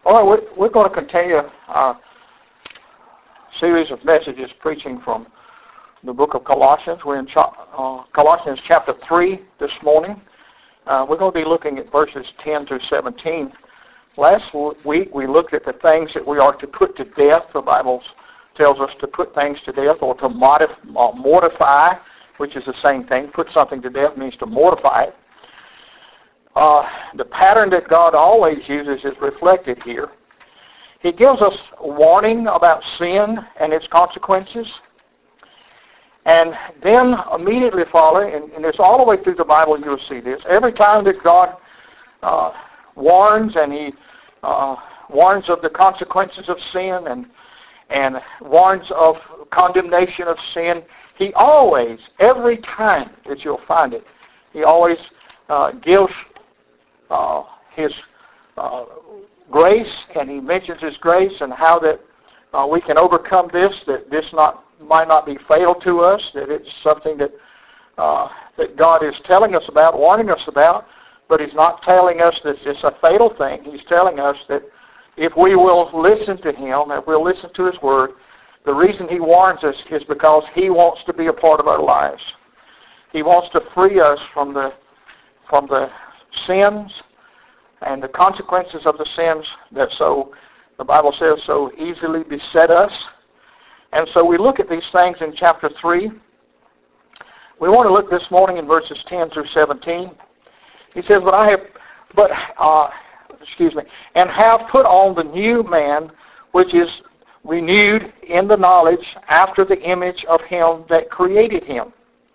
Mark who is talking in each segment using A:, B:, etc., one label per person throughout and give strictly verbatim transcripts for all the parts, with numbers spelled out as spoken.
A: All right, we're, we're going to continue our series of messages preaching from the book of Colossians. We're in uh, Colossians chapter three this morning. Uh, we're going to be looking at verses ten through seventeen. Last week we looked at the things that we are to put to death. The Bible tells us to put things to death or to modif- uh, mortify, which is the same thing. Put something to death means to mortify it. Uh, the pattern that God always uses is reflected here. He gives us warning about sin and its consequences. And then immediately following, and, and it's all the way through the Bible you'll see this, every time that God uh, warns and He uh, warns of the consequences of sin and, and warns of condemnation of sin, He always, every time that you'll find it, He always uh, gives Uh, his uh, grace, and he mentions his grace and how that uh, we can overcome this, that this not might not be fatal to us, that it's something that uh, that God is telling us about, warning us about, but He's not telling us that it's a fatal thing. He's telling us that if we will listen to Him, if we'll listen to His Word, the reason He warns us is because He wants to be a part of our lives. He wants to free us from the from the sins and the consequences of the sins that so, the Bible says, so easily beset us. And so we look at these things in chapter three. We want to look this morning in verses ten through seventeen. He says, but I have, but, uh, excuse me, and have put on the new man, which is renewed in the knowledge after the image of Him that created him.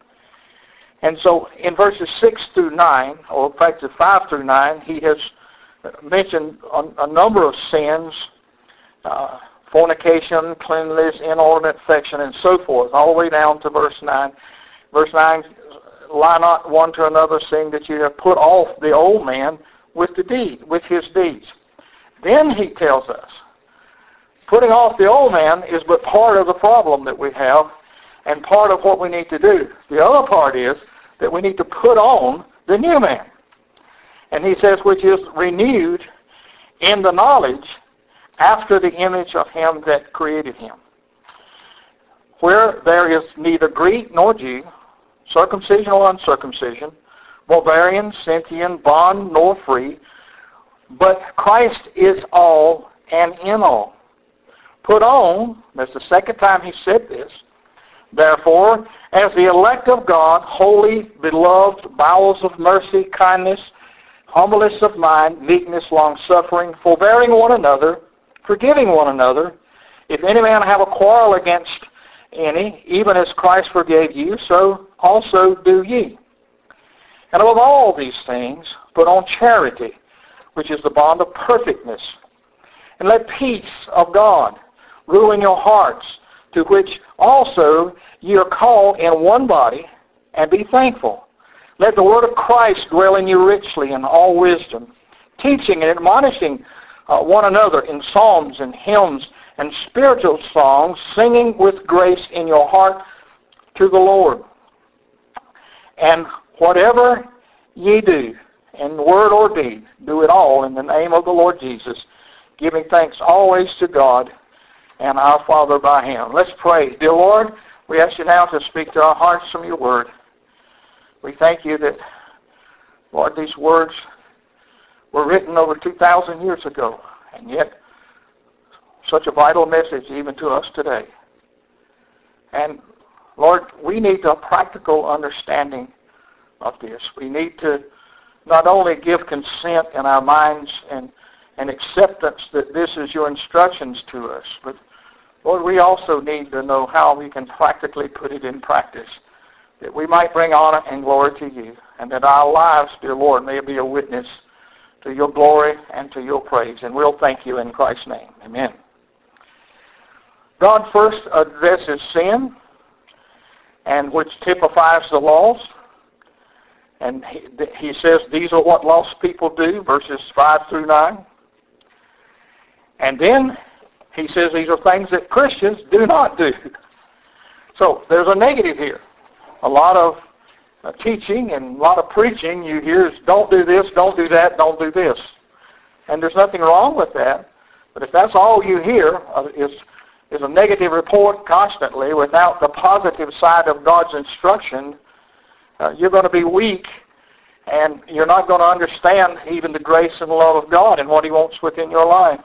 A: And so in verses six through nine, or in fact five through nine, he has mentioned a, a number of sins, uh, fornication, cleanliness, inordinate affection, and so forth, all the way down to verse nine. Verse nine, lie not one to another, saying that you have put off the old man with the deed, with his deeds. Then he tells us, putting off the old man is but part of the problem that we have, and part of what we need to do. The other part is that we need to put on the new man. And he says, which is renewed in the knowledge after the image of Him that created him. Where there is neither Greek nor Jew, circumcision or uncircumcision, barbarian, Scythian, bond nor free, but Christ is all and in all. Put on, that's the second time he said this, therefore, as the elect of God, holy, beloved, bowels of mercy, kindness, humbleness of mind, meekness, long-suffering, forbearing one another, forgiving one another. If any man have a quarrel against any, even as Christ forgave you, so also do ye. And above all these things, put on charity, which is the bond of perfectness. And let peace of God rule in your hearts, to which also ye are called in one body, and be thankful. Let the word of Christ dwell in you richly in all wisdom, teaching and admonishing uh, one another in psalms and hymns and spiritual songs, singing with grace in your heart to the Lord. And whatever ye do, in word or deed, do it all in the name of the Lord Jesus, giving thanks always to God and our Father by Him. Let's pray. Dear Lord, we ask you now to speak to our hearts from your word. We thank you that, Lord, these words were written over two thousand years ago, and yet such a vital message even to us today. And, Lord, we need a practical understanding of this. We need to not only give consent in our minds and, and acceptance that this is your instructions to us, but Lord, we also need to know how we can practically put it in practice, that we might bring honor and glory to you, and that our lives, dear Lord, may be a witness to your glory and to your praise. And we'll thank you in Christ's name. Amen. God first addresses sin, and which typifies the lost. And he, he says these are what lost people do, verses five through nine. And then he says these are things that Christians do not do. So there's a negative here. A lot of uh, teaching and a lot of preaching you hear is don't do this, don't do that, don't do this. And there's nothing wrong with that. But if that's all you hear uh, is, is a negative report constantly without the positive side of God's instruction, uh, you're going to be weak, and you're not going to understand even the grace and love of God and what He wants within your life.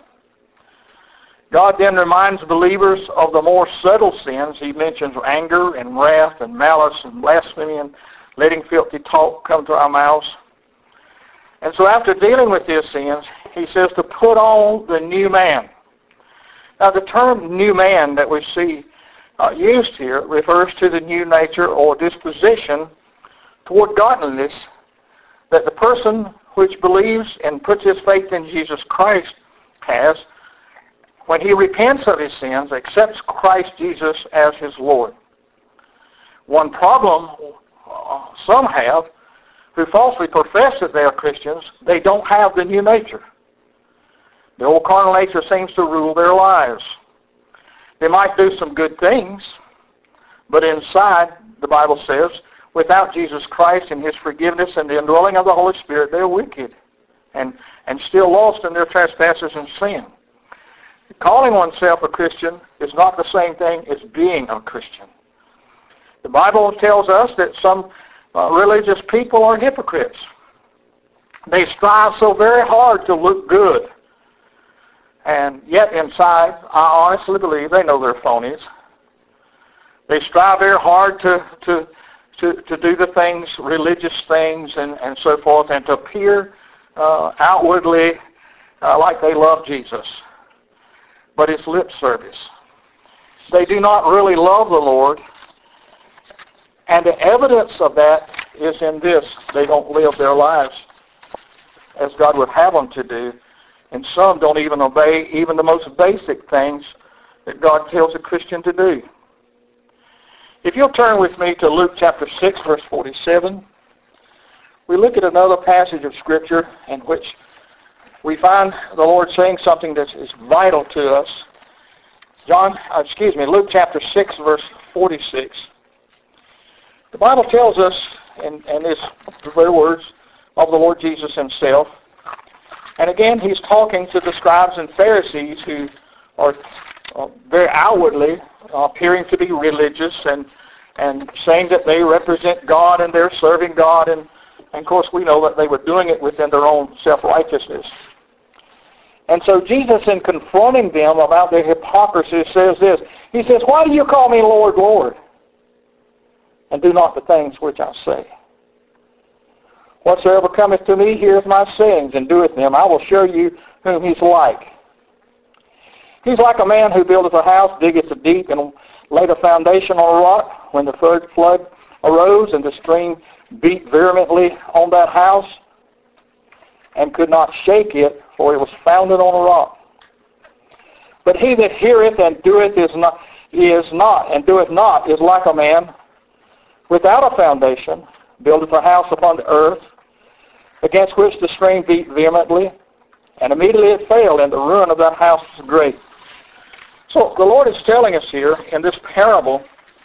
A: God then reminds believers of the more subtle sins. He mentions anger and wrath and malice and blasphemy and letting filthy talk come to our mouths. And so after dealing with these sins, He says to put on the new man. Now the term new man that we see uh, used here refers to the new nature or disposition toward godliness that the person which believes and puts his faith in Jesus Christ has when he repents of his sins, accepts Christ Jesus as his Lord. One problem uh, some have who falsely profess that they are Christians, they don't have the new nature. The old carnal nature seems to rule their lives. They might do some good things, but inside, the Bible says, without Jesus Christ and His forgiveness and the indwelling of the Holy Spirit, they're wicked and, and still lost in their trespasses and sin. Calling oneself a Christian is not the same thing as being a Christian. The Bible tells us that some uh, religious people are hypocrites. They strive so very hard to look good. And yet inside, I honestly believe they know they're phonies. They strive very hard to, to, to, to do the things, religious things and, and so forth, and to appear uh, outwardly uh, like they love Jesus. But it's lip service. They do not really love the Lord. And the evidence of that is in this. They don't live their lives as God would have them to do. And some don't even obey even the most basic things that God tells a Christian to do. If you'll turn with me to Luke chapter six, verse forty-seven, we look at another passage of Scripture in which we find the Lord saying something that is vital to us. John, uh, excuse me, Luke chapter six, verse forty-six. The Bible tells us, and, and these very words of the Lord Jesus Himself, and again, He's talking to the scribes and Pharisees who are uh, very outwardly uh, appearing to be religious and, and saying that they represent God and they're serving God. And, and of course, we know that they were doing it within their own self-righteousness. And so Jesus, in confronting them about their hypocrisy, says this. He says, "Why do you call me Lord, Lord, and do not the things which I say? Whatsoever cometh to me heareth my sayings, and doeth them. I will show you whom he's like. He's like a man who buildeth a house, diggeth a deep, and laid a foundation on a rock. When the flood arose, and the stream beat vehemently on that house, and could not shake it, for it was founded on a rock. But he that heareth and doeth is not, is not, and doeth not, is like a man without a foundation, buildeth a house upon the earth, against which the stream beat vehemently, and immediately it failed, and the ruin of that house was great." So the Lord is telling us here in this parable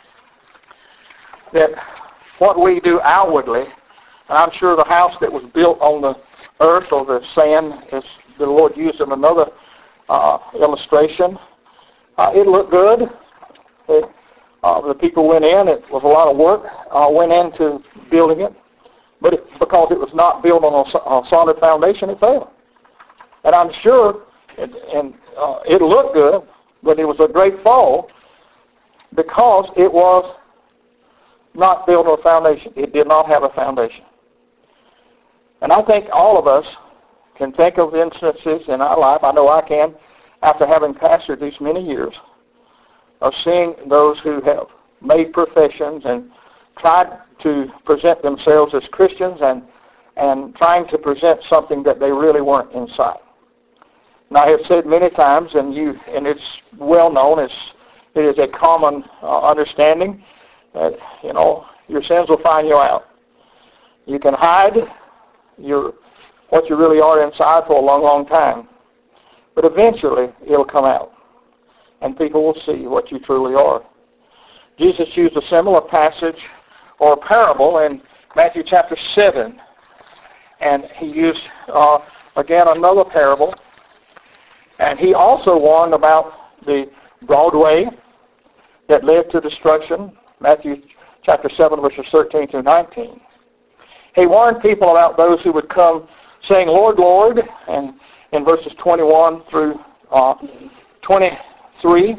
A: that what we do outwardly, and I'm sure the house that was built on the earth or the sand, is the Lord used in another uh, illustration. Uh, it looked good. It, uh, the people went in. It was a lot of work. Uh, went into building it. But it, because it was not built on a, a solid foundation, it failed. And I'm sure it, and, uh, it looked good, but it was a great fall because it was not built on a foundation. It did not have a foundation. And I think all of us can think of instances in our life, I know I can, after having pastored these many years, of seeing those who have made professions and tried to present themselves as Christians and and trying to present something that they really weren't inside. And I have said many times, and you and it's well known, it's, it is a common uh, understanding that, you know, your sins will find you out. You can hide your what you really are inside for a long, long time, but eventually it'll come out, and people will see what you truly are. Jesus used a similar passage or parable in Matthew chapter seven. And he used, uh, again, another parable. And he also warned about the broad way that led to destruction, Matthew chapter seven, verses thirteen through nineteen. He warned people about those who would come saying, Lord, Lord, and in verses twenty-one through uh, twenty-three,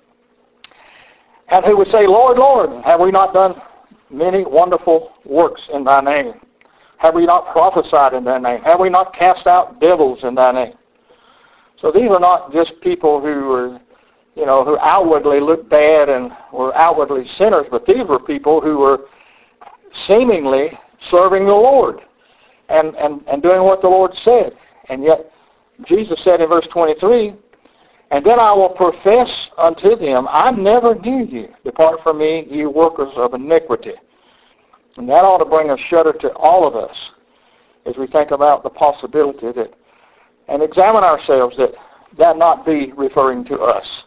A: and who would say, Lord, Lord, have we not done many wonderful works in thy name? Have we not prophesied in thy name? Have we not cast out devils in thy name? So these are not just people who were, you know, who outwardly looked bad and were outwardly sinners, but these were people who were seemingly serving the Lord and, and, and doing what the Lord said. And yet Jesus said in verse twenty-three, and then I will profess unto them, I never knew you. Depart from me, you workers of iniquity. And that ought to bring a shudder to all of us as we think about the possibility that, and examine ourselves, that that not be referring to us.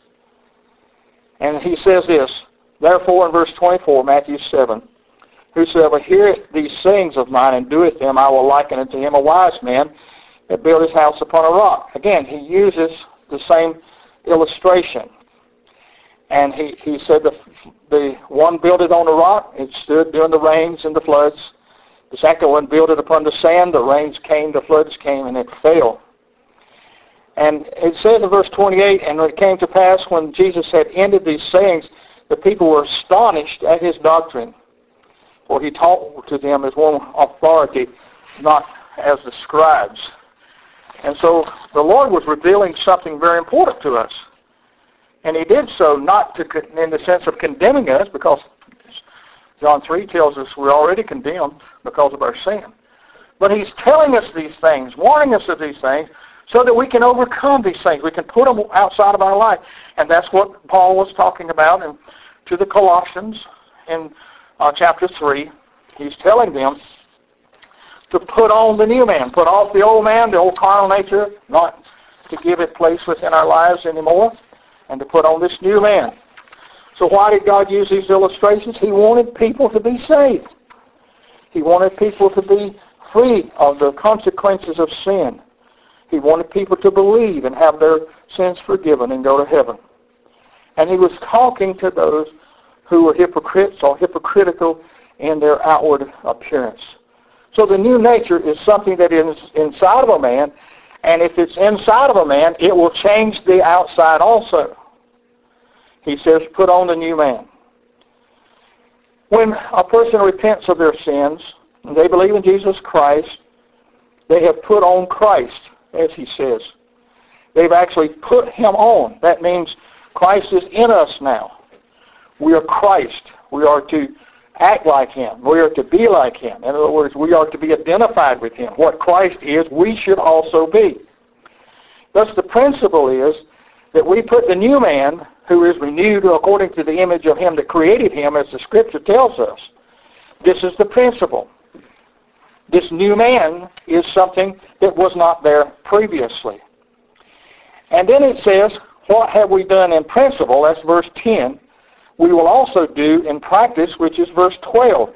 A: And he says this, therefore in verse twenty-four, Matthew seven, whosoever heareth these sayings of mine and doeth them, I will liken unto him a wise man that built his house upon a rock. Again, he uses the same illustration. And he, he said the, the one built it on a rock, it stood during the rains and the floods. The second one built it upon the sand, the rains came, the floods came, and it fell. And it says in verse twenty-eight, and it came to pass when Jesus had ended these sayings, the people were astonished at his doctrine. For he taught to them as one authority, not as the scribes. And so the Lord was revealing something very important to us. And he did so not to, in the sense of condemning us, because John three tells us we're already condemned because of our sin. But he's telling us these things, warning us of these things, so that we can overcome these things. We can put them outside of our life. And that's what Paul was talking about in, to the Colossians in uh, chapter three. He's telling them to put on the new man, put off the old man, the old carnal nature, not to give it place within our lives anymore, and to put on this new man. So why did God use these illustrations? He wanted people to be saved. He wanted people to be free of the consequences of sin. He wanted people to believe and have their sins forgiven and go to heaven. And he was talking to those who were hypocrites or hypocritical in their outward appearance. So the new nature is something that is inside of a man, and if it's inside of a man, it will change the outside also. He says, put on the new man. When a person repents of their sins, and they believe in Jesus Christ, they have put on Christ, as he says. They've actually put him on. That means Christ is in us now. We are Christ. We are to act like him. We are to be like him. In other words, we are to be identified with him. What Christ is, we should also be. Thus the principle is that we put the new man, who is renewed according to the image of him that created him, as the Scripture tells us. This is the principle. This new man is something that was not there previously. And then it says, what have we done in principle? That's verse ten. We will also do in practice, which is verse twelve.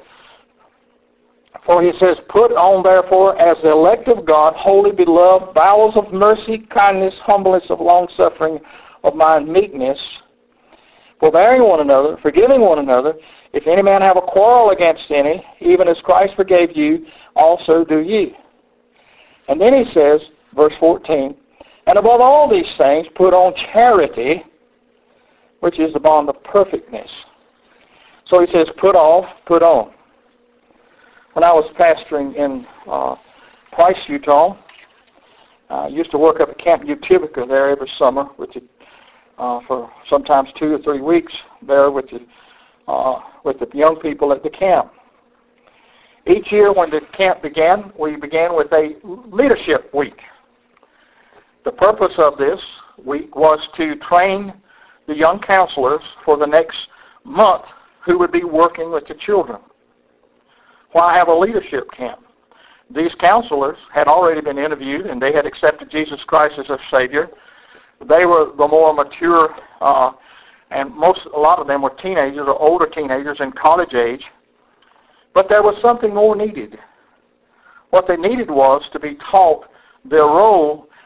A: For he says, put on therefore as the elect of God, holy beloved, bowels of mercy, kindness, humbleness of longsuffering, of mind, meekness, forbearing one another, forgiving one another. If any man have a quarrel against any, even as Christ forgave you, also do ye. And then he says, verse fourteen, and above all these things, put on charity, which is the bond of perfectness. So he says, put off, put on. When I was pastoring in uh, Price, Utah, I used to work up at Camp Utica there every summer with the, uh, for sometimes two or three weeks there with the, uh, with the young people at the camp. Each year when the camp began, we began with a leadership week. The purpose of this week was to train the young counselors for the next month who would be working with the children. Why have a leadership camp? These counselors had already been interviewed and they had accepted Jesus Christ as their Savior. They were the more mature, uh, and most, a lot of them were teenagers or older teenagers in college age. But there was something more needed. What they needed was to be taught their role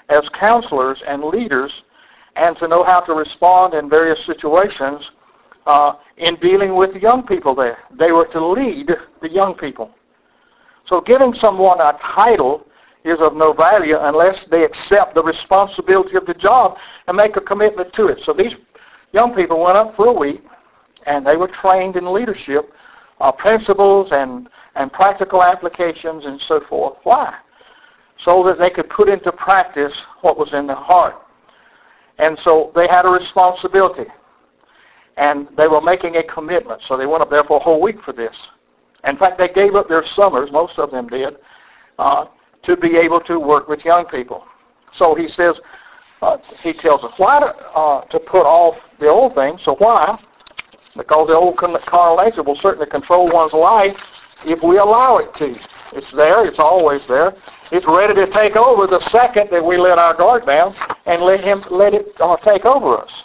A: as counselors and leaders, and to know how to respond in various situations uh, in dealing with the young people there. They were to lead the young people. So giving someone a title is of no value unless they accept the responsibility of the job and make a commitment to it. So these young people went up for a week, and they were trained in leadership, uh, principles and, and practical applications and so forth. Why? So that they could put into practice what was in their heart. And so they had a responsibility. And they were making a commitment. So they went up there for a whole week for this. In fact, they gave up their summers, most of them did, uh, to be able to work with young people. So he says, uh, he tells us, why to, uh, to put off the old things? So why? Because the old carnal nature will certainly control one's life if we allow it to. It's there. It's always there. It's ready to take over the second that we let our guard down and let him let it uh, take over us.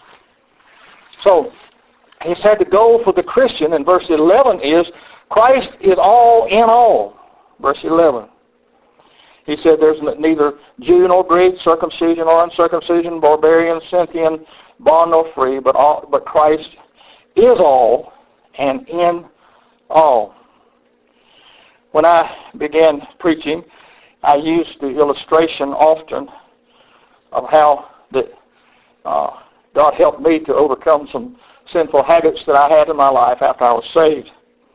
A: So he said the goal for the Christian in verse eleven is Christ is all in all. Verse eleven. He said there's neither Jew nor Greek, circumcision or uncircumcision, barbarian, Scythian, bond nor free, but all, but Christ is all and in all. When I began preaching, I used the illustration often of how that uh, God helped me to overcome some sinful habits that I had in my life after I was saved.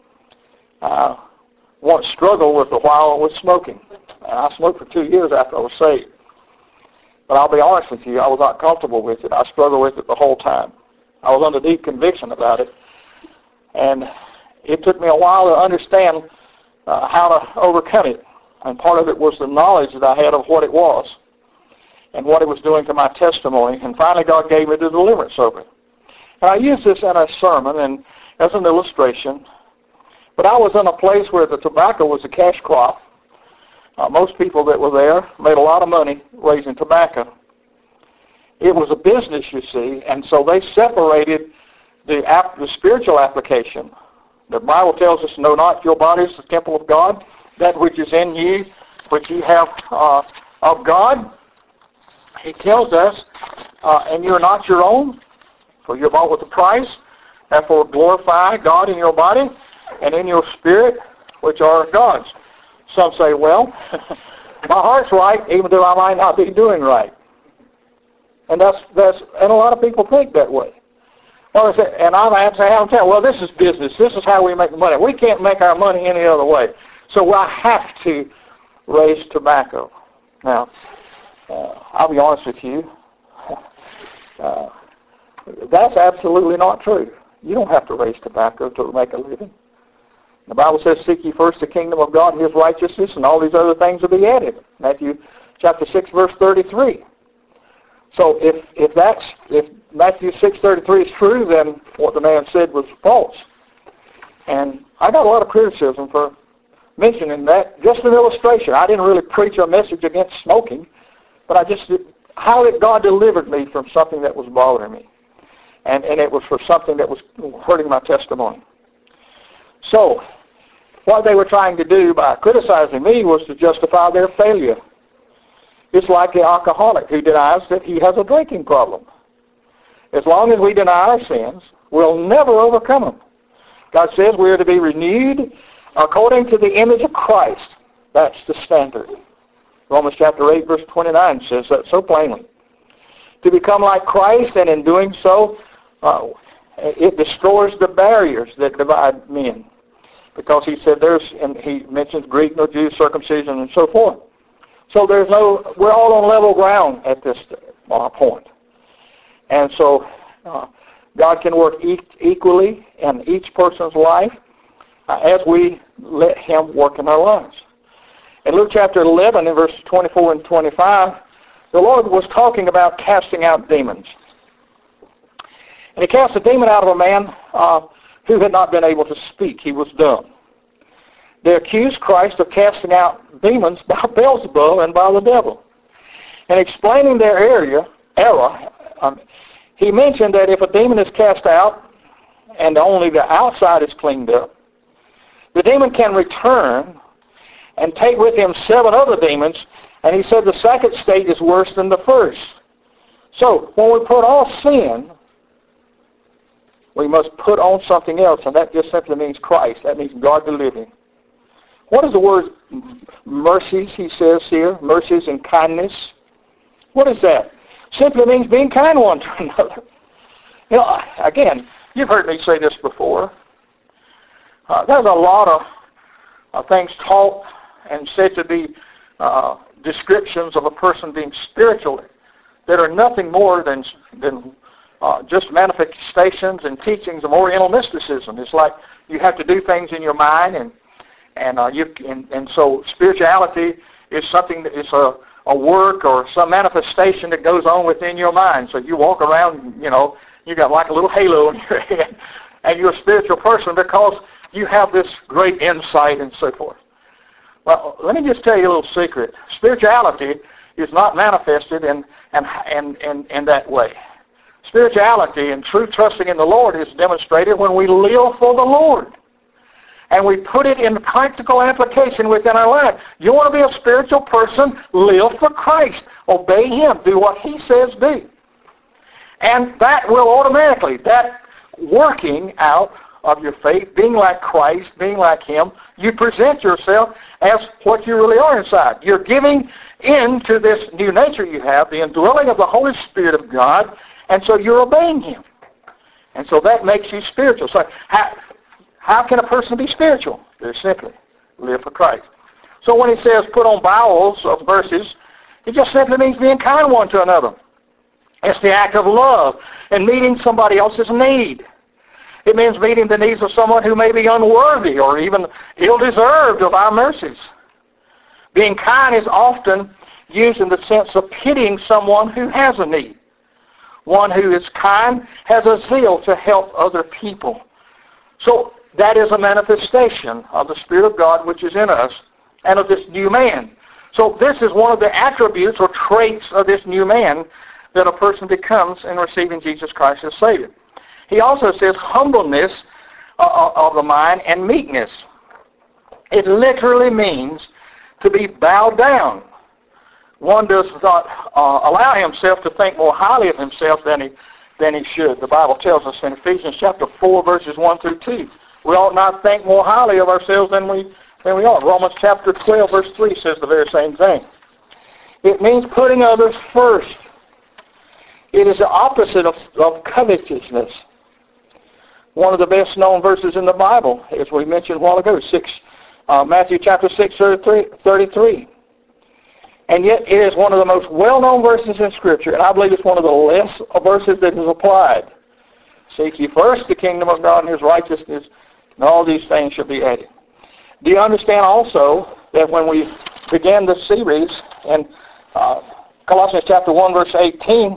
A: I once struggled with a while with smoking. And I smoked for two years after I was saved. But I'll be honest with you, I was not comfortable with it. I struggled with it the whole time. I was under deep conviction about it. And it took me a while to understand uh, how to overcome it. And part of it was the knowledge that I had of what it was and what it was doing to my testimony. And finally God gave me the deliverance over it. And I used this in a sermon and as an illustration. But I was in a place where the tobacco was a cash crop. Uh, most people that were there made a lot of money raising tobacco. It was a business, you see, and so they separated the, ap- the spiritual application. The Bible tells us, know not your body is the temple of God, that which is in you, which you have uh, of God. He tells us, uh, and you're not your own, for you're bought with a price. Therefore glorify God in your body and in your spirit, which are God's. Some say, well, my heart's right, even though I might not be doing right. And that's that's and a lot of people think that way. Well, say, and I'm saying, I'm telling, well, this is business. This is how we make money. We can't make our money any other way. So I have to raise tobacco. Now, uh, I'll be honest with you. Uh, that's absolutely not true. You don't have to raise tobacco to make a living. The Bible says, seek ye first the kingdom of God and his righteousness, and all these other things will be added. Matthew chapter six, verse thirty-three. So if if that's if Matthew six thirty-three is true, then what the man said was false. And I got a lot of criticism for mentioning that. Just an illustration. I didn't really preach a message against smoking, but I just how that God delivered me from something that was bothering me. And and it was for something that was hurting my testimony. So, what they were trying to do by criticizing me was to justify their failure. It's like the alcoholic who denies that he has a drinking problem. As long as we deny our sins, we'll never overcome them. God says we are to be renewed according to the image of Christ. That's the standard. Romans chapter eight, verse twenty-nine says that so plainly. To become like Christ, and in doing so, uh, it destroys the barriers that divide men. Because he said there's, and he mentions Greek, no Jew, circumcision, and so forth. So there's no, we're all on level ground at this uh, point. And so uh, God can work e- equally in each person's life uh, as we let him work in our lives. In Luke chapter eleven, in verses twenty-four and twenty-five, the Lord was talking about casting out demons. And he cast a demon out of a man uh, who had not been able to speak. He was dumb. They accused Christ of casting out demons by Beelzebub and by the devil. And explaining their area, error, um, he mentioned that if a demon is cast out and only the outside is cleaned up, the demon can return and take with him seven other demons And he said the second state is worse than the first. So when we put off sin, we must put on something else, and that just simply means Christ. That means God the living. What is the word mercies, he says here? Mercies and kindness. What is that? Simply means being kind one to another. You know, again, you've heard me say this before. Uh, there's a lot of uh, things taught and said to be uh, descriptions of a person being spiritual that are nothing more than than uh, just manifestations and teachings of Oriental mysticism. It's like you have to do things in your mind, and and uh, you and, and so spirituality is something that is a a work or some manifestation that goes on within your mind. So you walk around, you know, you got like a little halo in your head, and you're a spiritual person because you have this great insight and so forth. Well, let me just tell you a little secret. Spirituality is not manifested in, in, in, in, in that way. Spirituality and true trusting in the Lord is demonstrated when we live for the Lord. And we put it in practical application within our life. You want to be a spiritual person? Live for Christ. Obey Him. Do what He says do. And that will automatically, that working out of your faith, being like Christ, being like Him, you present yourself as what you really are inside. You're giving in to this new nature you have, the indwelling of the Holy Spirit of God, and so you're obeying Him. And so that makes you spiritual. So how, how can a person be spiritual? Very simply, live for Christ. So when he says put on bowels of verses, it just simply means being kind one to another. It's the act of love and meeting somebody else's need. It means meeting the needs of someone who may be unworthy or even ill-deserved of our mercies. Being kind is often used in the sense of pitying someone who has a need. One who is kind has a zeal to help other people. So that is a manifestation of the Spirit of God which is in us and of this new man. So this is one of the attributes or traits of this new man that a person becomes in receiving Jesus Christ as Savior. He also says humbleness of the mind and meekness. It literally means to be bowed down. One does not uh, allow himself to think more highly of himself than he than he should. The Bible tells us in Ephesians chapter four, verses one through two. We ought not think more highly of ourselves than we than we ought. Romans chapter twelve, verse three says the very same thing. It means putting others first. It is the opposite of, of covetousness. One of the best known verses in the Bible, as we mentioned a while ago, six, uh, Matthew chapter six, thirty-three. And yet it is one of the most well-known verses in Scripture, and I believe it's one of the less verses that is applied. Seek ye first the kingdom of God and His righteousness, and all these things shall be added. Do you understand also that when we began this series in uh, Colossians chapter one, verse eighteen,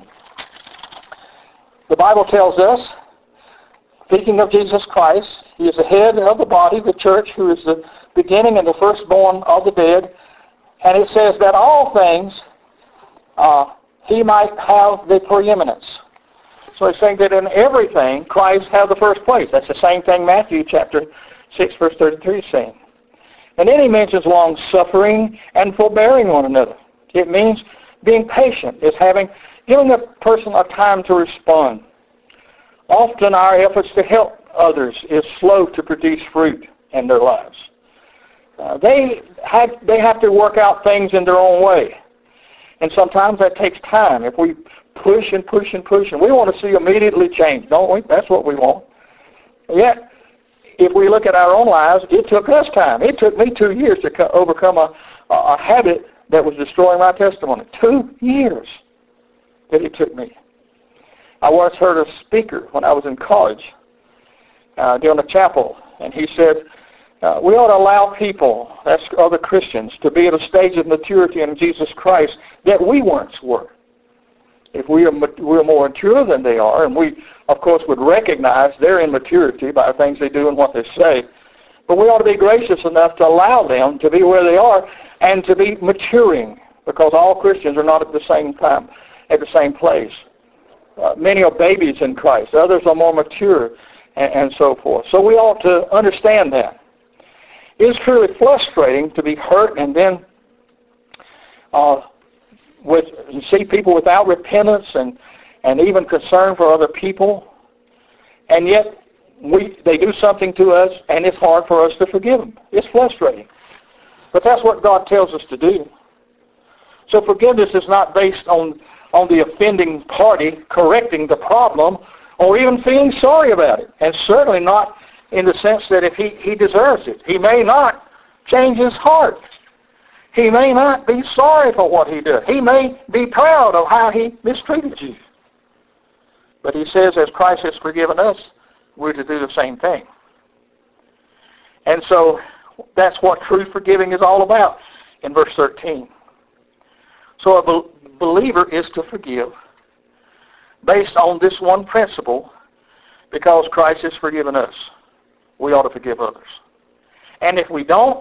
A: the Bible tells us, speaking of Jesus Christ, He is the head of the body, the church, who is the beginning and the firstborn of the dead. And it says that all things uh, He might have the preeminence. So it's saying that in everything, Christ has the first place. That's the same thing Matthew chapter six, verse thirty-three is saying. And then he mentions long-suffering and forbearing one another. It means being patient. It's having, giving a person a time to respond. Often our efforts to help others is slow to produce fruit in their lives. Uh, they have, they have to work out things in their own way. And sometimes that takes time. If we push and push and push, and we want to see immediately change, don't we? That's what we want. Yet, if we look at our own lives, it took us time. It took me two years to co- overcome a, a habit that was destroying my testimony. Two years that it took me. I once heard a speaker when I was in college uh, doing a chapel, and he said, uh, we ought to allow people, that's other Christians, to be at a stage of maturity in Jesus Christ that we once were. If we are we're more mature than they are, and we, of course, would recognize their immaturity by the things they do and what they say, but we ought to be gracious enough to allow them to be where they are and to be maturing, because all Christians are not at the same time, at the same place. Uh, many are babies in Christ. Others are more mature, and, and so forth. So we ought to understand that. It is truly frustrating to be hurt and then uh, with you see people without repentance and, and even concern for other people, and yet we they do something to us, and it's hard for us to forgive them. It's frustrating. But that's what God tells us to do. So forgiveness is not based on, on the offending party correcting the problem or even feeling sorry about it, and certainly not in the sense that if he, he deserves it. He may not change his heart. He may not be sorry for what he did. He may be proud of how he mistreated you. But he says, as Christ has forgiven us, we're to do the same thing. And so that's what true forgiving is all about in verse thirteen. So a be- believer is to forgive based on this one principle, because Christ has forgiven us. We ought to forgive others. And if we don't,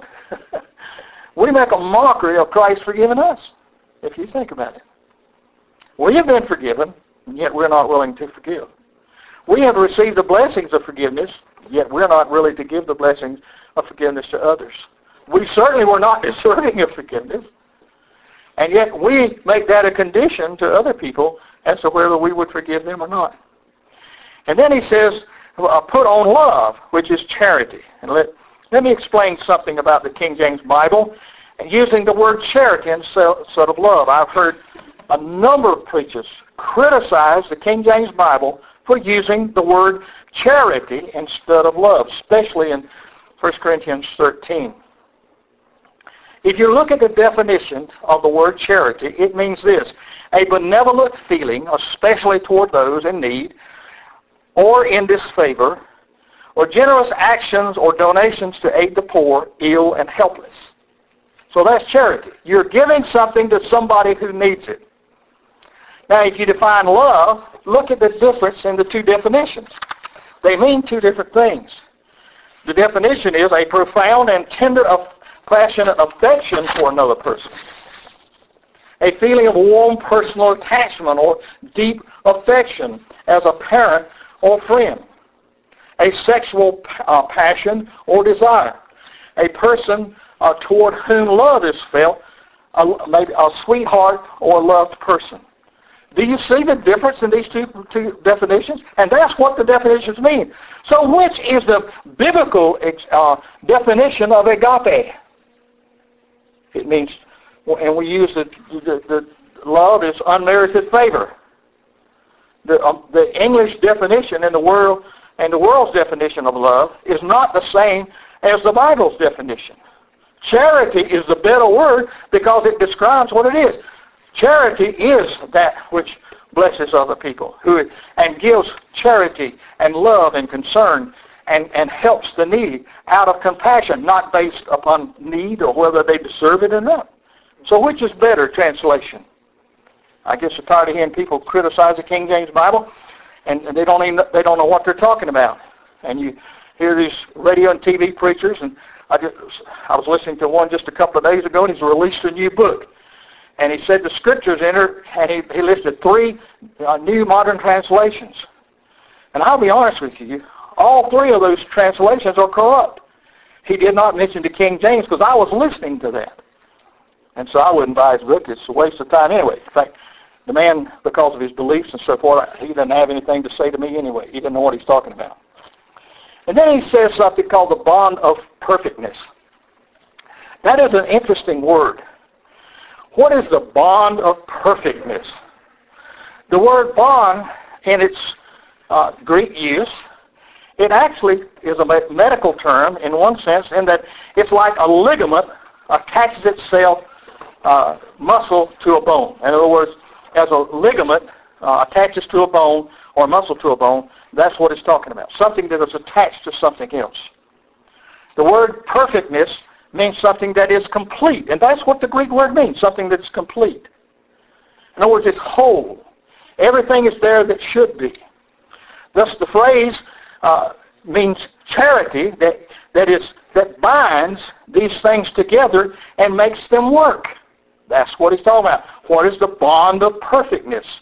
A: we make a mockery of Christ forgiving us, if you think about it. We have been forgiven, and yet we're not willing to forgive. We have received the blessings of forgiveness, yet we're not willing to give the blessings of forgiveness to others. We certainly were not deserving of forgiveness, and yet we make that a condition to other people as to whether we would forgive them or not. And then he says, uh, put on love, which is charity. And let, let me explain something about the King James Bible, and using the word charity instead of love. I've heard a number of preachers criticize the King James Bible for using the word charity instead of love, especially in First Corinthians thirteen. If you look at the definition of the word charity, it means this: a benevolent feeling, especially toward those in need or in disfavor, or generous actions or donations to aid the poor, ill, and helpless. So that's charity. You're giving something to somebody who needs it. Now, if you define love, look at the difference in the two definitions. They mean two different things. The definition is a profound and tender, passionate affection for another person. A feeling of warm personal attachment or deep affection as a parent or friend. A sexual uh, passion or desire. A person uh, toward whom love is felt, uh, maybe a sweetheart or a loved person. Do you see the difference in these two, two definitions? And that's what the definitions mean. So which is the biblical uh, definition of agape? It means, and we use the, the, the love is unmerited favor. The, um, the English definition in the world and the world's definition of love is not the same as the Bible's definition. Charity is the better word because it describes what it is. Charity is that which blesses other people who and gives charity and love and concern and, and helps the needy out of compassion, not based upon need or whether they deserve it or not. So which is better translation? I guess I'm tired of hearing people criticize the King James Bible, and they don't even they don't know what they're talking about. And you hear these radio and T V preachers, and I just I was listening to one just a couple of days ago, and he's released a new book. And he said the scriptures in it, and he, he listed three uh, new modern translations. And I'll be honest with you, all three of those translations are corrupt. He did not mention the King James because I was listening to that. And so I wouldn't buy his book. It's a waste of time anyway. In fact, the man, because of his beliefs and so forth, he doesn't have anything to say to me anyway. He doesn't know what he's talking about. And then he says something called the bond of perfectness. That is an interesting word. What is the bond of perfectness? The word bond, in its uh, Greek use, it actually is a medical term in one sense, in that it's like a ligament attaches itself uh, muscle to a bone. In other words, as a ligament uh, attaches to a bone or muscle to a bone, that's what it's talking about. Something that is attached to something else. The word perfectness means something that is complete. And that's what the Greek word means, something that's complete. In other words, it's whole. Everything is there that should be. Thus the phrase uh, means charity that, that, is, that binds these things together and makes them work. That's what he's talking about. What is the bond of perfectness?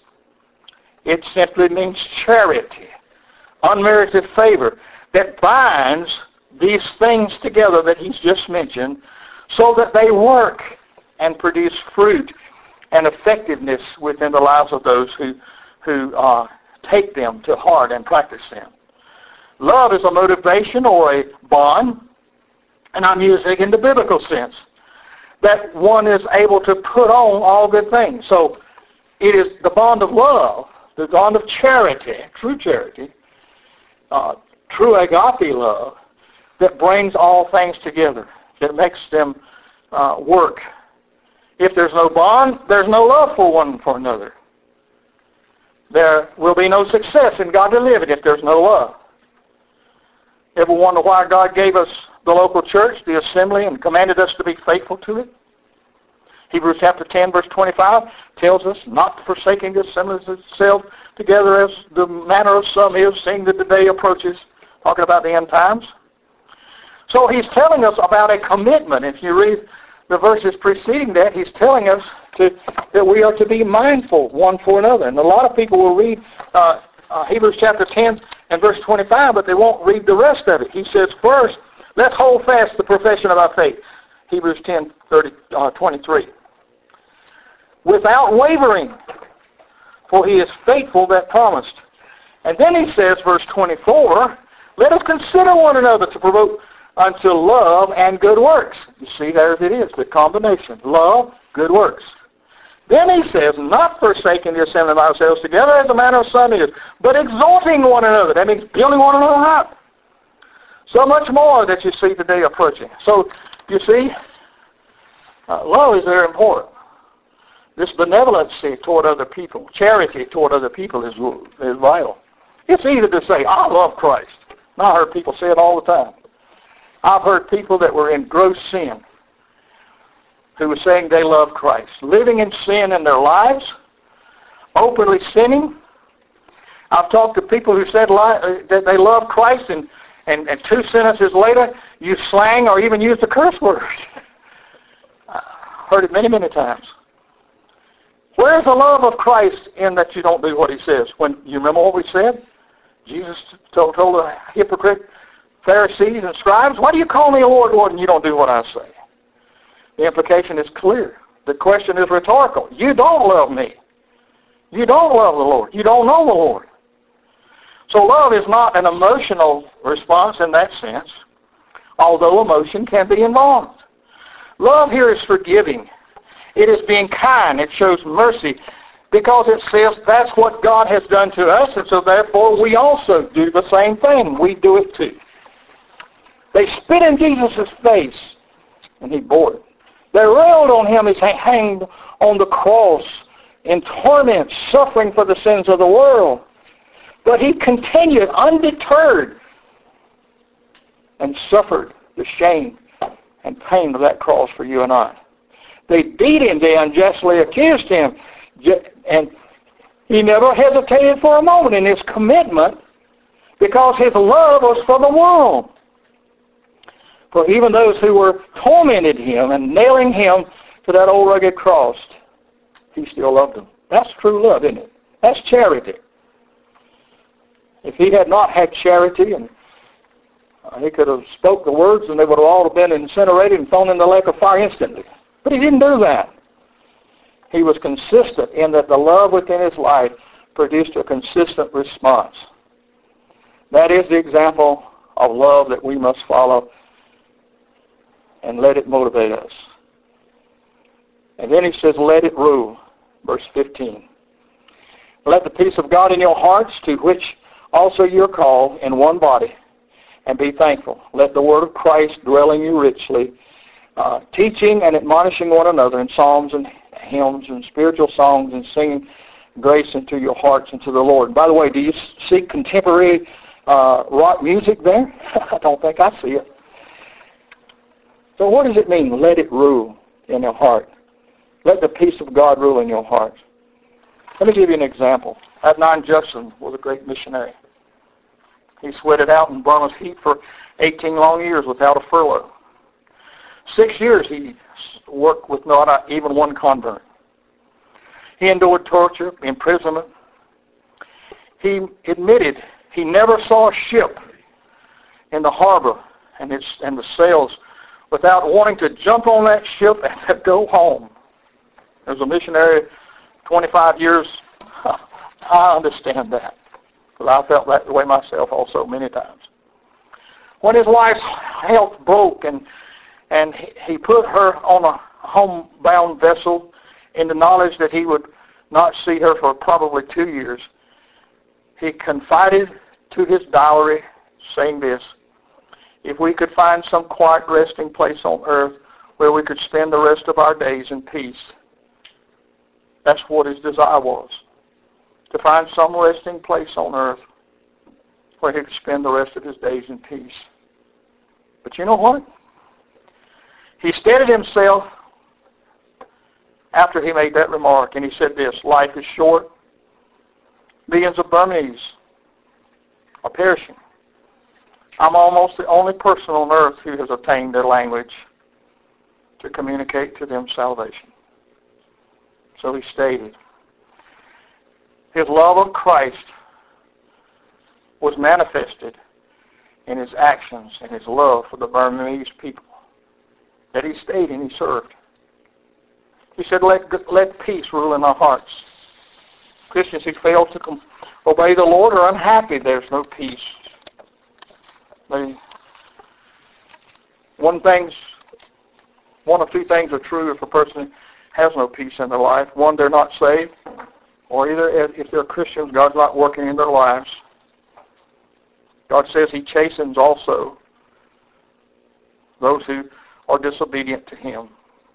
A: It simply means charity, unmerited favor, that binds these things together that he's just mentioned so that they work and produce fruit and effectiveness within the lives of those who, who uh, take them to heart and practice them. Love is a motivation or a bond, and I'm using it in the biblical sense, that one is able to put on all good things. So it is the bond of love, the bond of charity, true charity, uh, true agape love, that brings all things together, that makes them uh, work. If there's no bond, there's no love for one for another. There will be no success in godly living if there's no love. Ever wonder why God gave us the local church, the assembly, and commanded us to be faithful to it? Hebrews chapter ten, verse twenty-five tells us not forsaking the assemblies itself together as the manner of some is, seeing that the day approaches, talking about the end times. So he's telling us about a commitment. If you read the verses preceding that, he's telling us to, that we are to be mindful one for another. And a lot of people will read uh, uh, Hebrews chapter ten and verse twenty-five, but they won't read the rest of it. He says, first, let's hold fast the profession of our faith. Hebrews ten, thirty, uh, twenty-three. Without wavering, for he is faithful that promised. And then he says, verse twenty-four, let us consider one another to provoke unto love and good works. You see, there it is, the combination. Love, good works. Then he says, not forsaking the assembly of ourselves together as the manner of some is, but exhorting one another. That means building one another up. So much more that you see the day approaching. So, you see, uh, love is very important. This benevolency toward other people, charity toward other people is, is vital. It's easy to say, I love Christ. And I heard people say it all the time. I've heard people that were in gross sin who were saying they love Christ, living in sin in their lives, openly sinning. I've talked to people who said li- that they love Christ, and, and, and two sentences later, use slang or even use the curse word. I've heard it many, many times. Where's the love of Christ in that you don't do what he says? When you remember what we said? Jesus told, told the hypocrite Pharisees and scribes, why do you call me Lord, Lord, and you don't do what I say? The implication is clear. The question is rhetorical. You don't love me. You don't love the Lord. You don't know the Lord. So love is not an emotional response in that sense, although emotion can be involved. Love here is forgiving. It is being kind. It shows mercy because it says that's what God has done to us, and so therefore we also do the same thing. We do it too. They spit in Jesus' face, and he bore it. They railed on him as he hanged on the cross in torment, suffering for the sins of the world. But he continued undeterred and suffered the shame and pain of that cross for you and I. They beat him. They unjustly accused him. And he never hesitated for a moment in his commitment because his love was for the world. For even those who were tormented him and nailing him to that old rugged cross, he still loved them. That's true love, isn't it? That's charity. If he had not had charity, and uh, he could have spoke the words and they would have all been incinerated and thrown in the lake of fire instantly. But he didn't do that. He was consistent in that the love within his life produced a consistent response. That is the example of love that we must follow and let it motivate us. And then he says, let it rule. Verse fifteen. Let the peace of God in your hearts, to which also you're called in one body, and be thankful. Let the word of Christ dwell in you richly, uh, teaching and admonishing one another in psalms and hymns and spiritual songs, and singing grace into your hearts and to the Lord. And by the way, do you see contemporary uh, rock music there? I don't think I see it. So what does it mean, let it rule in your heart? Let the peace of God rule in your heart. Let me give you an example. Adnan Judson was a great missionary. He sweated out in Burma's heat for eighteen long years without a furlough. Six years he worked with not even one convert. He endured torture, imprisonment. He admitted he never saw a ship in the harbor and, its, and the sails without wanting to jump on that ship and go home. As a missionary, twenty-five years, I understand that. Because I felt that way myself also many times. When his wife's health broke and, and he put her on a homebound vessel in the knowledge that he would not see her for probably two years, he confided to his diary saying this: if we could find some quiet resting place on earth where we could spend the rest of our days in peace. That's what his desire was, to find some resting place on earth where he could spend the rest of his days in peace. But you know what? He steadied himself after he made that remark, and he said this: life is short. Millions of Burmese are perishing. I'm almost the only person on earth who has attained their language to communicate to them salvation. So he stated, his love of Christ was manifested in his actions and his love for the Burmese people that he stayed and he served. He said, let, let peace rule in our hearts. Christians who fail to com- obey the Lord are unhappy. There's no peace. They, one thing's, one of two things are true if a person has no peace in their life. One, they're not saved, or either if they're Christians, God's not working in their lives. God says he chastens also those who are disobedient to him.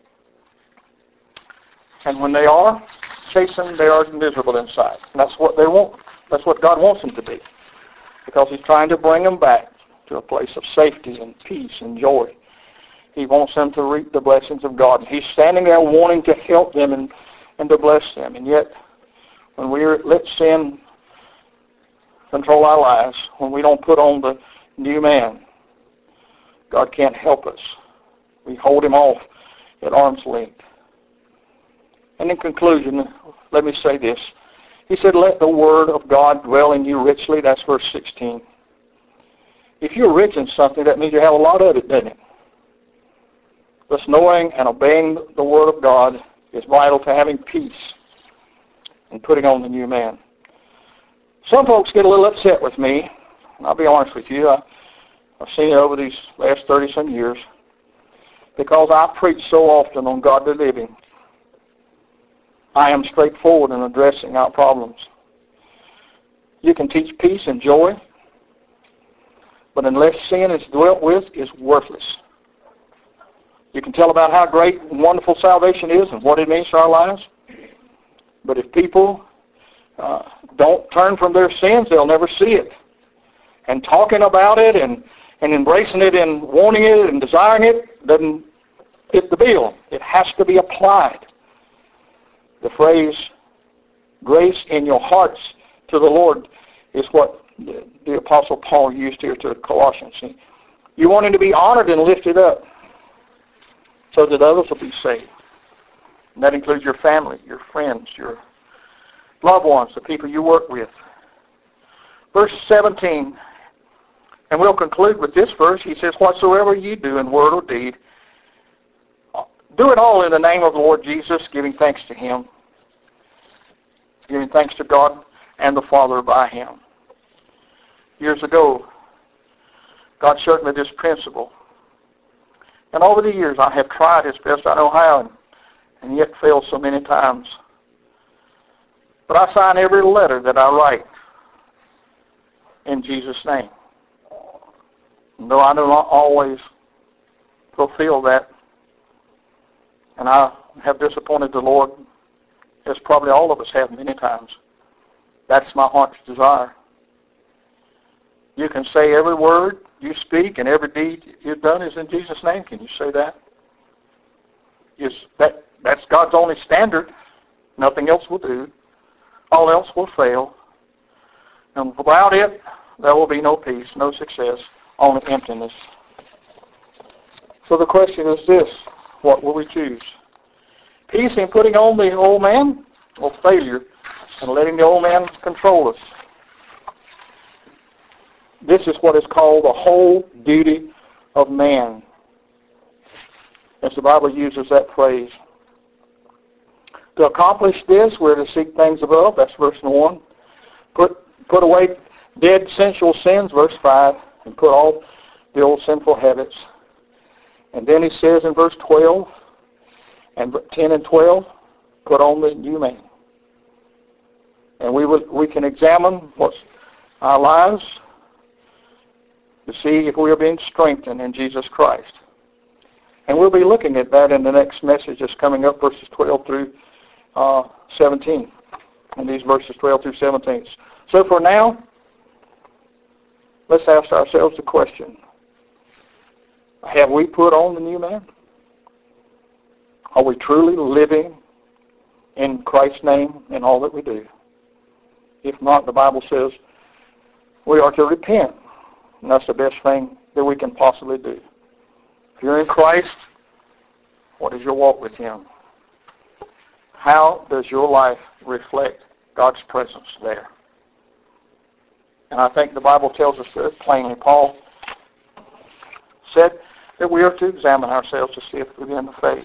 A: And when they are chastened, they are miserable inside. And that's what they want. That's what God wants them to be. Because he's trying to bring them back to a place of safety and peace and joy. He wants them to reap the blessings of God. He's standing there wanting to help them and, and to bless them. And yet, when we let sin control our lives, when we don't put on the new man, God can't help us. We hold him off at arm's length. And in conclusion, let me say this. He said, let the word of God dwell in you richly. That's verse sixteen. If you're rich in something, that means you have a lot of it, doesn't it? Thus knowing and obeying the word of God is vital to having peace and putting on the new man. Some folks get a little upset with me, and I'll be honest with you. I, I've seen it over these last thirty-some years, because I preach so often on godly living. I am straightforward in addressing our problems. You can teach peace and joy, but unless sin is dwelt with, it's worthless. You can tell about how great and wonderful salvation is and what it means to our lives, but if people uh, don't turn from their sins, they'll never see it. And talking about it and, and embracing it and wanting it and desiring it doesn't fit the bill. It has to be applied. The phrase, grace in your hearts to the Lord, is what the, the Apostle Paul used here to the Colossians. You want him to be honored and lifted up so that others will be saved. And that includes your family, your friends, your loved ones, the people you work with. Verse seventeen, and we'll conclude with this verse. He says, whatsoever you do in word or deed, do it all in the name of the Lord Jesus, giving thanks to him, giving thanks to God and the Father by him. Years ago, God showed me this principle. And over the years, I have tried as best I know how, and, and yet failed so many times. But I sign every letter that I write in Jesus' name. And though I do not always fulfill that, and I have disappointed the Lord, as probably all of us have many times, that's my heart's desire. You can say every word you speak and every deed you've done is in Jesus' name. Can you say that? Is that that's God's only standard. Nothing else will do. All else will fail. And without it, there will be no peace, no success, only emptiness. So the question is this: what will we choose? Peace in putting on the old man, or failure in letting the old man control us? This is what is called the whole duty of man, as the Bible uses that phrase. To accomplish this, we're to seek things above. That's verse one. Put, put away dead sensual sins, verse five, and put all the old sinful habits. And then he says in verse twelve, and ten and twelve, put on the new man. And we will, we can examine what's our lives to see if we are being strengthened in Jesus Christ. And we'll be looking at that in the next message that's coming up, verses twelve through uh, seventeen. And these verses twelve through seventeen. So for now, let's ask ourselves the question, have we put on the new man? Are we truly living in Christ's name in all that we do? If not, the Bible says we are to repent. And that's the best thing that we can possibly do. If you're in Christ, what is your walk with Him? How does your life reflect God's presence there? And I think the Bible tells us this plainly. Paul said that we are to examine ourselves to see if we're in the faith.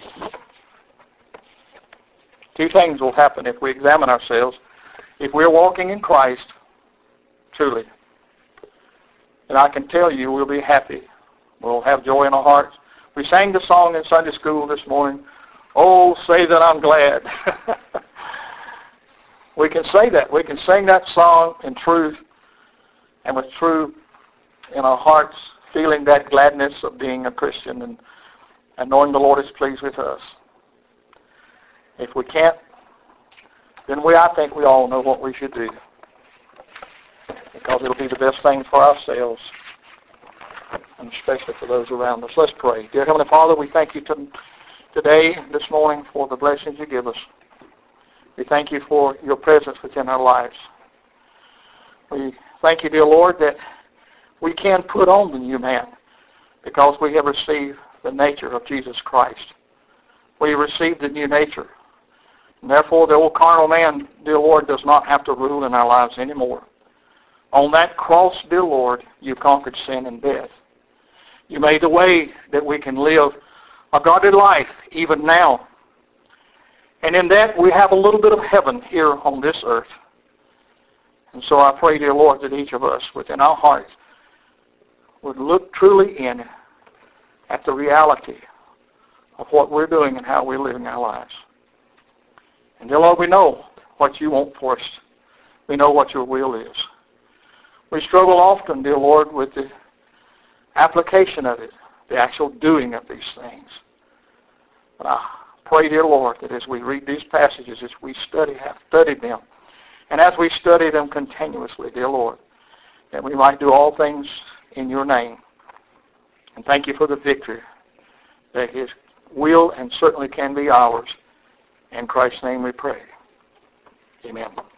A: Two things will happen if we examine ourselves. If we're walking in Christ, truly, and I can tell you we'll be happy. We'll have joy in our hearts. We sang the song in Sunday school this morning, "Oh, say that I'm glad." We can say that. We can sing that song in truth and with truth in our hearts, feeling that gladness of being a Christian and, and knowing the Lord is pleased with us. If we can't, then we, I think we all know what we should do, because it'll be the best thing for ourselves and especially for those around us. Let's pray. Dear Heavenly Father, we thank you to, today, this morning, for the blessings you give us. We thank you for your presence within our lives. We thank you, dear Lord, that we can put on the new man because we have received the nature of Jesus Christ. We have received the new nature. And therefore, the old carnal man, dear Lord, does not have to rule in our lives anymore. On that cross, dear Lord, you conquered sin and death. You made the way that we can live a godly life even now. And in that, we have a little bit of heaven here on this earth. And so I pray, dear Lord, that each of us within our hearts would look truly in at the reality of what we're doing and how we're living our lives. And dear Lord, we know what you want for us. We know what your will is. We struggle often, dear Lord, with the application of it, the actual doing of these things. But I pray, dear Lord, that as we read these passages, as we study, have studied them, and as we study them continuously, dear Lord, that we might do all things in your name. And thank you for the victory that his will and certainly can be ours. In Christ's name we pray. Amen.